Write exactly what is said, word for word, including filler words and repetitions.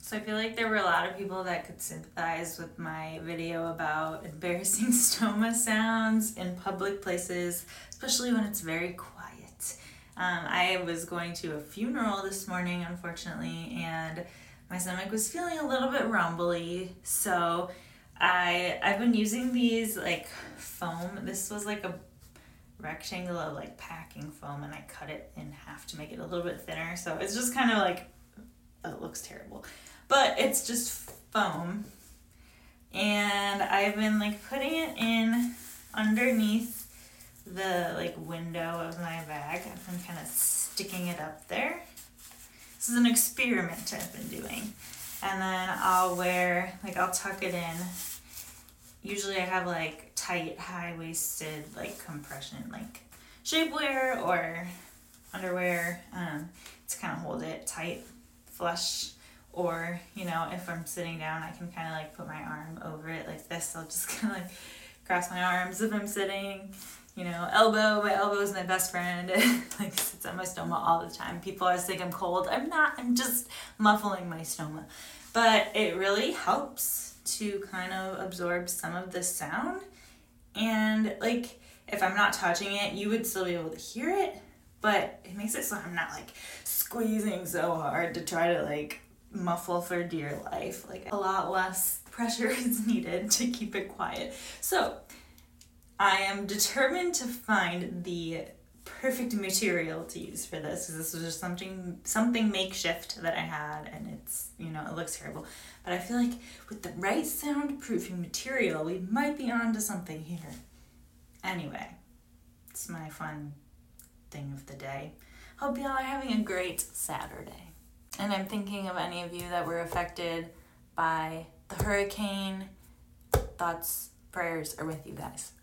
So I feel like there were a lot of people that could sympathize with my video about embarrassing stoma sounds in public places, especially when it's very quiet. Um, I was going to a funeral this morning, unfortunately, and my stomach was feeling a little bit rumbly, so I, I've been using these like foam. This was like a rectangular like packing foam, and I cut it in half to make it a little bit thinner, so it's just kind of like, oh, it looks terrible. But it's just foam, and I've been like putting it in underneath the like window of my bag. I've been kind of sticking it up there. This is an experiment I've been doing. And then I'll wear, like I'll tuck it in. Usually I have like tight, high-waisted, like compression, like shapewear or underwear um, to kind of hold it tight, flush. Or, you know, if I'm sitting down, I can kind of like put my arm over it like this. I'll just kind of like cross my arms if I'm sitting, you know, elbow. My elbow is my best friend. Like sits on my stoma all the time. People always think I'm cold. I'm not. I'm just muffling my stoma. But it really helps to kind of absorb some of the sound. And like if I'm not touching it, you would still be able to hear it. But it makes it so I'm not like squeezing so hard to try to like muffle for dear life. Like a lot less pressure is needed to keep it quiet. So I am determined to find the perfect material to use for this, because this was just something something makeshift that I had, and it's, you know, it looks terrible. But I feel like with the right soundproofing material, we might be onto something here. Anyway, it's my fun thing of the day. Hope y'all are having a great Saturday. And I'm thinking of any of you that were affected by the hurricane. Thoughts, prayers are with you guys.